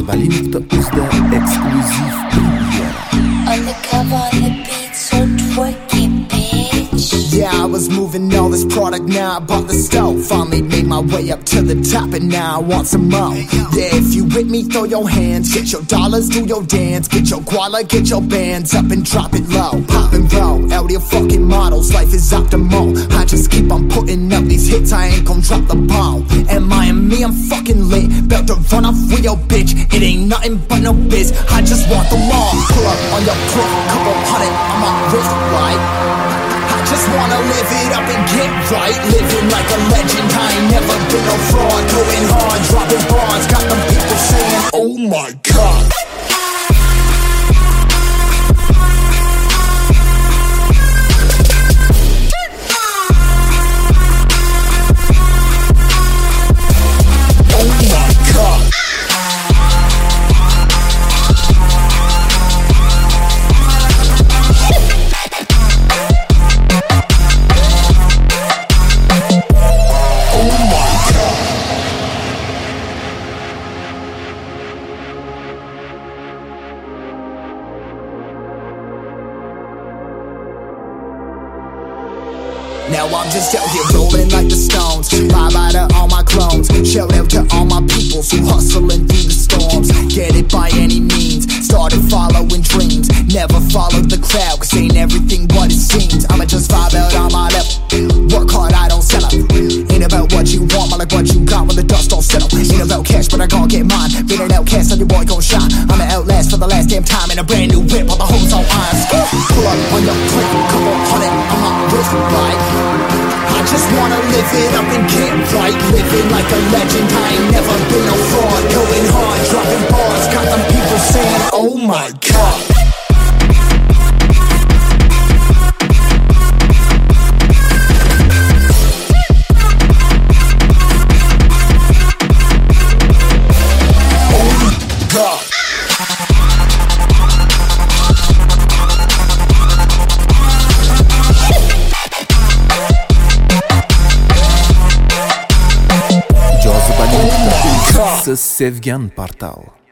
Jozibali.uzda eksklyuziv premyera. Undercover on the beat, so twerky, bitch. Yeah, I was moving all this product, now I bought the stove. Finally made my way up to the top and now I want some more. Yeah, if you with me, throw your hands. Get your dollars, do your dance. Get your guala, get your bands up and drop it low. Pop and roll, out your fucking models, life is optimal. I just keep on putting up these hits, I ain't gon' drop the ball. Am I and me, I'm fucking lit. About to run off with your bitch, it ain't nothing but no biz. I just want them all. Pull up on your clip, couple hundred on my wrist, right? Just wanna live it up and get right. Living like a legend, I ain't never been no fraud. Going hard, dropping bars, got them people saying, oh my god. Now I'm just out here rolling like the Stones. Bye bye to all my clones. Shout out to all my peoples who hustling through the storms. Get it by any means. Started following dreams. Never followed the crowd, cause ain't everything what it seems. I'ma just vibe out on my level. Work hard, I don't settle. Ain't about what you want, but like what you got when the dust don't settle. Ain't about cash, but I gon' get mine. Been an outcast, so your boy gon' shine. I'ma outlast for the last damn time in a brand new whip. All the hoes on iron. Pull up on your clip, couple hundred on my wrist, right? I just wanna live it up and get right. Living like a legend, I ain't never been no fraud. Going hard, dropping bars, got them people saying, oh my god. Siz sevgan portal.